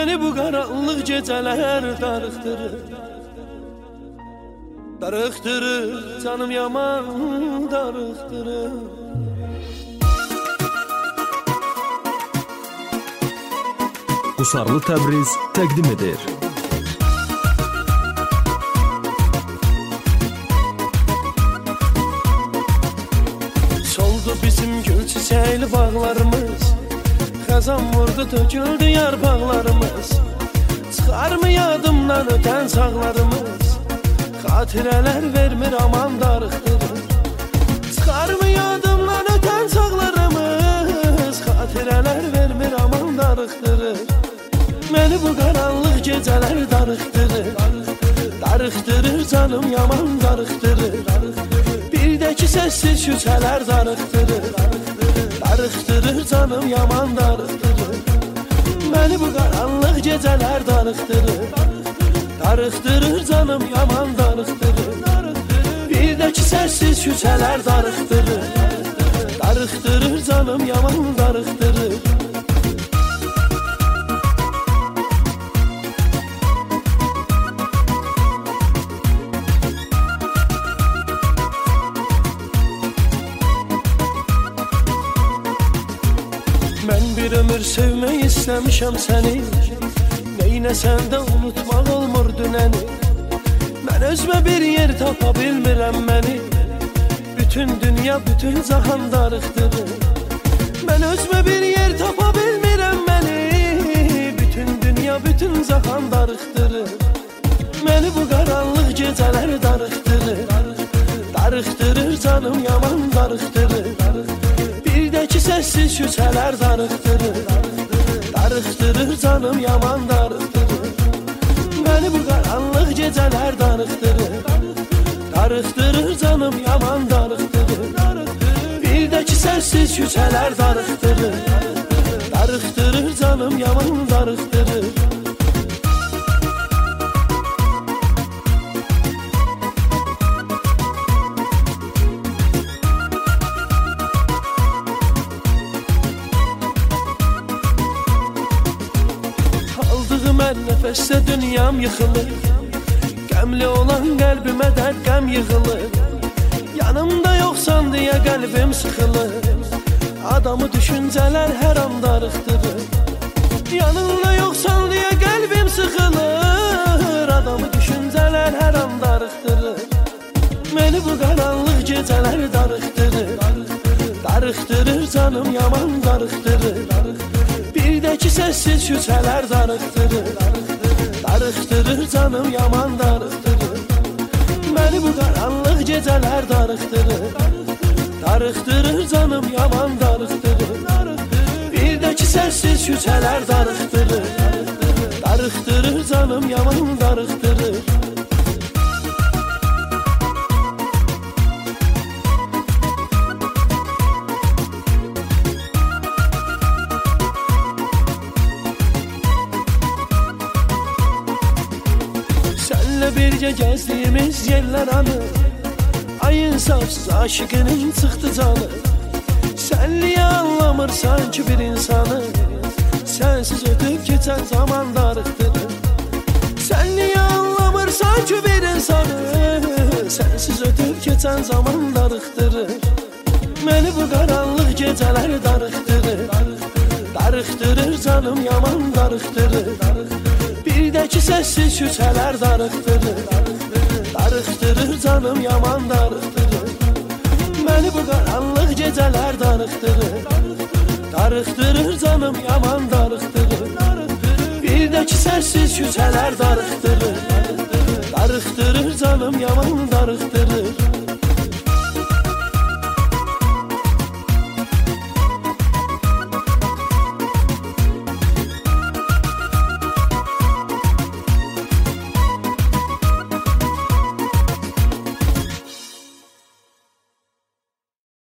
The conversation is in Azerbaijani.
Məni bu qaranlıq gecələr darıxdırır. Darıxdırır, canım yaman darıxdırır. Qusarlı Təbriz təqdim edir. Soldu bizim gül çiçəkli bağlarımız, xəzan vurdu töküldü yarpaqlarımız. Çıxar mı yadımdan ötən çağlarımız, xatirələr vermir aman darıxdırır. Çıxar mı yadımdan ötən çağlarımız, xatirələr vermir aman darıxdırır. Məni bu qaranlıq gecələr darıxdırır. Darıxdırır canım yaman darıxdırır. Bir də ki səssiz küçələr darıxdırır. Darıxdırır canım yaman darıxdırır. Məni bu qaranlıq gecələr darıxdırır. Darıxdırır canım yaman darıxdırır. Bir də ki səssiz küçələr darıxdırır. Darıxdırır canım yaman darıxdırır. Mən bir ömür sevmək istəmişəm səni, neynəsən də unutmaq olmur dünəni. Mən özümə bir yer tapa bilmirəm məni, bütün dünya, bütün cahan darıxdırır. Mən özümə bir yer tapa bilmirəm məni, bütün dünya, bütün cahan darıxdırır. Məni bu qaranlıq gecələr darıxdırır. Darıxdırır canım yaman darıxdırır. Bir də ki səssiz küçələr darıxdırır. Darıxdırır canım yaman darıxdırır. Məni bu qaranlıq gecələr darıxdırır. Darıxdırır canım yaman darıxdırır. Bir də ki səssiz küçələr darıxdırır. Darıxdırır canım yaman darıxdırır. Mən nəfəsdə dünyam yıxılır, qəmli olan qəlbimə dərd qəm yığılır. Yanımda yoxsan deyə qəlbim sıxılır, adamı düşüncələr hər an darıxdırır. Yanımda yoxsan deyə qəlbim sıxılır, adamı düşüncələr hər an darıxdırır. Məni bu qaranlıq gecələr darıxdırır. Darıxdırır canım yaman darıxdırır. Bir də ki səssiz küçələr darıxdırır. Darıxdırır canım yaman darıxdırır. Məni bu qaranlıq gecələr darıxdırır. Darıxdırır canım yaman darıxdırır. Bir də ki səssiz küçələr darıxdırır. Darıxdırır canım yaman darıxdırır. Bircə gəzdiyimiz yerlər anı, ay insafsız aşıqının çıxdı canı. Sənliyə anlamırsan ki bir insanı, sənsiz ötüb keçən zaman darıxdırır. Sənliyə anlamırsan ki bir insanı, sənsiz ötüb keçən zaman darıxdırır. Məni bu qaranlıq gecələr darıxdırır. Darıxdırır canım yaman darıxdırır. Bir də ki səssiz küçələr darıxdırır. Darıxdırır canım yaman darıxdırır. Məni bu qaranlıq gecələr darıxdırır. Darıxdırır canım yaman darıxdırır. Bir də ki səssiz küçələr darıxdırır. Darıxdırır canım yaman darıxdırır.